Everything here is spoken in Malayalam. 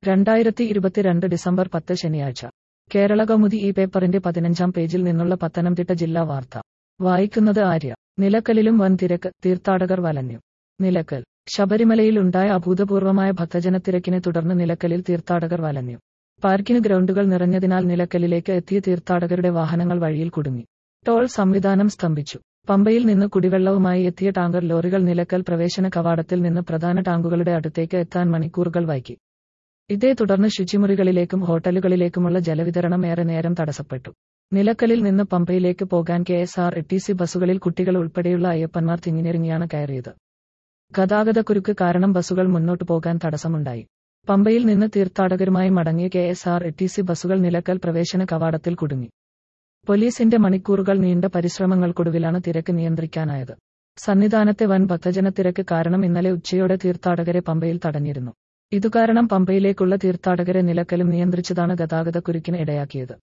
2022 ഡിസംബർ 10 ശനിയാഴ്ച. കേരളകൗമുദി ഈ പേപ്പറിന്റെ 15-ാം പേജിൽ നിന്നുള്ള പത്തനംതിട്ട ജില്ലാ വാർത്ത. വായിക്കുന്നത് ആര്യ. നിലക്കലിലും വൻ തിരക്ക്, തീർത്ഥാടകർ വലഞ്ഞു. നിലക്കൽ. ശബരിമലയിൽ ഉണ്ടായ അഭൂതപൂർവമായ ഭക്തജനത്തിരക്കിനെ തുടർന്ന് നിലക്കലിൽ തീർത്ഥാടകർ വലഞ്ഞു. പാർക്കിംഗ് ഗ്രൗണ്ടുകൾ നിറഞ്ഞതിനാൽ നിലക്കലിലേക്ക് എത്തിയ തീർത്ഥാടകരുടെ വാഹനങ്ങൾ വഴിയിൽ കുടുങ്ങി. ടോൾ സംവിധാനം സ്തംഭിച്ചു. പമ്പയിൽ നിന്ന് കുടിവെള്ളവുമായി എത്തിയ ടാങ്കർ ലോറികൾ നിലക്കൽ പ്രവേശന കവാടത്തിൽ നിന്ന് പ്രധാന ടാങ്കുകളുടെ അടുത്തേക്ക് എത്താൻ മണിക്കൂറുകൾ വൈകി. ഇതേ തുടർന്ന് ശുചിമുറികളിലേക്കും ഹോട്ടലുകളിലേക്കുമുള്ള ജലവിതരണം ഏറെ നേരം തടസ്സപ്പെട്ടു. നിലക്കലിൽ നിന്ന് പമ്പയിലേക്ക് പോകാൻ KSRTC ബസ്സുകളിൽ കുട്ടികൾ ഉൾപ്പെടെയുള്ള അയ്യപ്പന്മാർ തിങ്ങിനിറങ്ങിയാണ് കയറിയത്. ഗതാഗതക്കുരുക്ക് കാരണം ബസ്സുകൾ മുന്നോട്ടു പോകാൻ തടസ്സമുണ്ടായി. പമ്പയിൽ നിന്ന് തീർത്ഥാടകരുമായി മടങ്ങിയ KSRTC ബസ്സുകൾ നിലക്കൽ പ്രവേശന കവാടത്തിൽ കുടുങ്ങി. പോലീസിന്റെ മണിക്കൂറുകൾ നീണ്ട പരിശ്രമങ്ങൾക്കൊടുവിലാണ് തിരക്ക് നിയന്ത്രിക്കാനായത്. സന്നിധാനത്തെ വൻ ഭക്തജനത്തിരക്ക് കാരണം ഇന്നലെ ഉച്ചയോടെ തീർത്ഥാടകരെ പമ്പയിൽ തടഞ്ഞിരുന്നു. ഇതുകാരണം പമ്പയിലേക്കുള്ള തീർത്ഥാടകരെ നിലക്കലും നിയന്ത്രിച്ചതാണ് ഗതാഗതക്കുരുക്കിന് ഇടയാക്കിയത്.